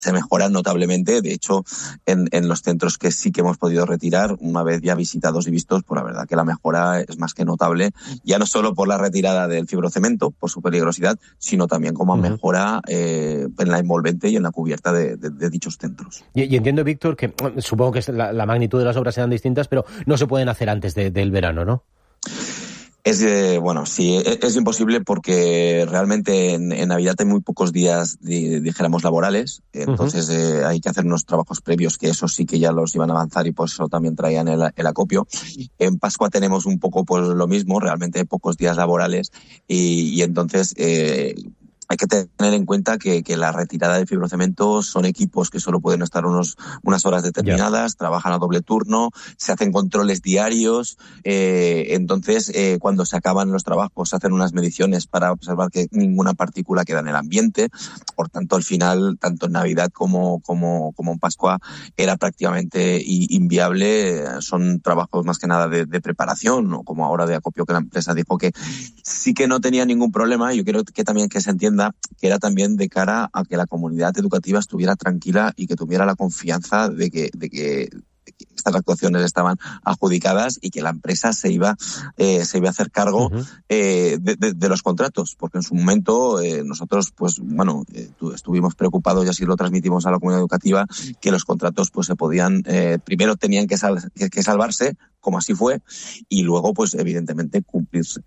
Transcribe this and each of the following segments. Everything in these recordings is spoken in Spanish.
se mejora notablemente. De hecho, en los centros que sí que hemos podido retirar, una vez ya visitados y vistos, pues la verdad que la mejora es más que notable, ya no solo por la retirada del fibrocemento, por su peligrosidad, sino también como mejora en la envolvente y en la cubierta de dichos centros. Y entiendo, Víctor, que supongo que la magnitud de las obras serán distintas, pero no se pueden hacer antes del verano, ¿no? Es imposible porque realmente en Navidad hay muy pocos días, dijéramos, laborales. Entonces hay que hacer unos trabajos previos que eso sí que ya los iban a avanzar y por eso también traían el acopio. En Pascua tenemos un poco pues lo mismo, realmente hay pocos días laborales y entonces hay que tener en cuenta que la retirada de fibrocemento son equipos que solo pueden estar unas horas determinadas, trabajan a doble turno, se hacen controles diarios, entonces cuando se acaban los trabajos se hacen unas mediciones para observar que ninguna partícula queda en el ambiente. Por tanto, al final, tanto en Navidad como en Pascua era prácticamente inviable. Son trabajos más que nada de preparación, o como ahora de acopio, que la empresa dijo que sí que no tenía ningún problema. Yo creo que también que se entienda que era también de cara a que la comunidad educativa estuviera tranquila y que tuviera la confianza de que estas actuaciones estaban adjudicadas y que la empresa se iba a hacer cargo de los contratos, porque en su momento nosotros estuvimos preocupados y así lo transmitimos a la comunidad educativa, que los contratos pues se podían primero tenían que salvarse, como así fue, y luego pues evidentemente cumplirse.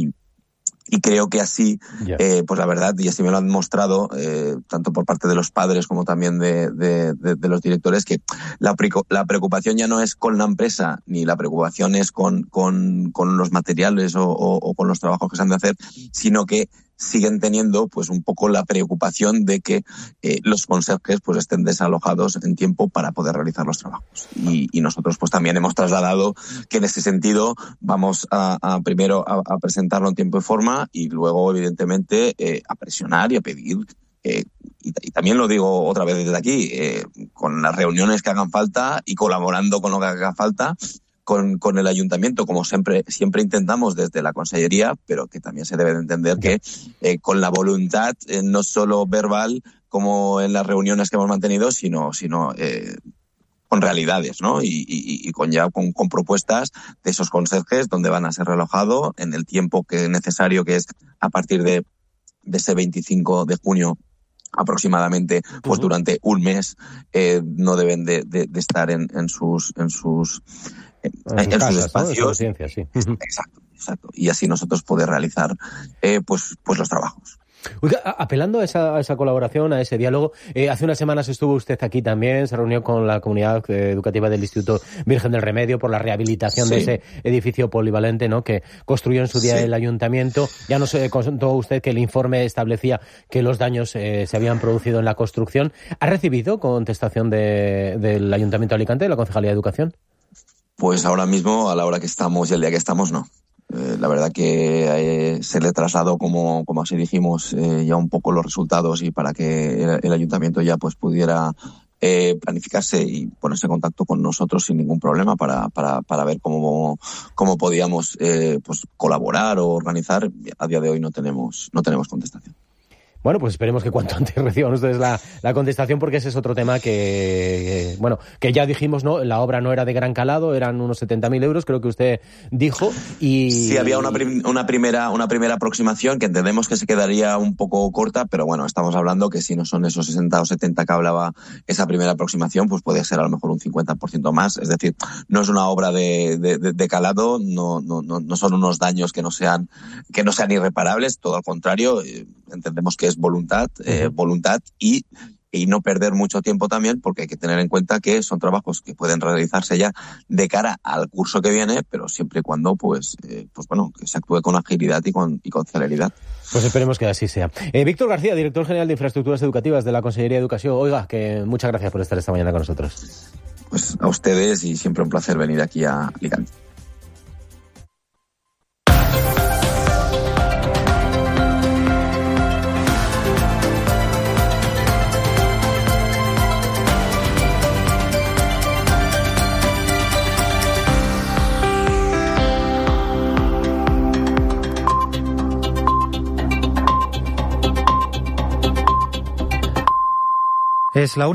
Y creo que así, pues la verdad, y así me lo han mostrado, tanto por parte de los padres como también de los directores, que la preocupación ya no es con la empresa, ni la preocupación es con los materiales o con los trabajos que se han de hacer, sino que siguen teniendo pues un poco la preocupación de que los conserjes pues estén desalojados en tiempo para poder realizar los trabajos. Y nosotros pues también hemos trasladado que en ese sentido vamos a primero a presentarlo en tiempo y forma y luego evidentemente a presionar y a pedir y también lo digo otra vez desde aquí, con las reuniones que hagan falta y colaborando con lo que haga falta con el ayuntamiento, como siempre intentamos desde la consellería, pero que también se debe de entender que con la voluntad, no solo verbal, como en las reuniones que hemos mantenido, sino con realidades, ¿no? Y con propuestas de esos conserjes donde van a ser realojados en el tiempo que es necesario, que es a partir de ese 25 de junio aproximadamente, pues durante un mes no deben de estar en sus espacios, ¿no? Sí. Exacto. Y así nosotros poder realizar pues los trabajos. Oiga, apelando a esa colaboración, a ese diálogo, hace unas semanas estuvo usted aquí también, se reunió con la comunidad educativa del Instituto Virgen del Remedio por la rehabilitación de ese edificio polivalente, ¿no?, que construyó en su día el ayuntamiento. Ya nos contó usted que el informe establecía que los daños se habían producido en la construcción. ¿Ha recibido contestación del Ayuntamiento de Alicante, de la Concejalía de Educación? Pues ahora mismo, a la hora que estamos y el día que estamos, no. La verdad que se le trasladó, como así dijimos, ya un poco los resultados y para que el ayuntamiento ya pues pudiera planificarse y ponerse en contacto con nosotros sin ningún problema para ver cómo podíamos pues colaborar o organizar. A día de hoy no tenemos contestación. Bueno, pues esperemos que cuanto antes reciban ustedes la contestación, porque ese es otro tema que ya dijimos, ¿no? La obra no era de gran calado, eran unos 70.000 euros, creo que usted dijo. Y sí, había una primera aproximación que entendemos que se quedaría un poco corta, pero bueno, estamos hablando que si no son esos 60 o 70 que hablaba esa primera aproximación, pues puede ser a lo mejor un 50% más. Es decir, no es una obra de calado, no son unos daños que no sean irreparables, todo al contrario. Entendemos que es voluntad y no perder mucho tiempo también, porque hay que tener en cuenta que son trabajos que pueden realizarse ya de cara al curso que viene, pero siempre y cuando que se actúe con agilidad y con celeridad. Pues esperemos que así sea. Víctor García, director general de Infraestructuras Educativas de la Consellería de Educación. Oiga, que muchas gracias por estar esta mañana con nosotros. Pues a ustedes, y siempre un placer venir aquí a Alicante. Es la 1.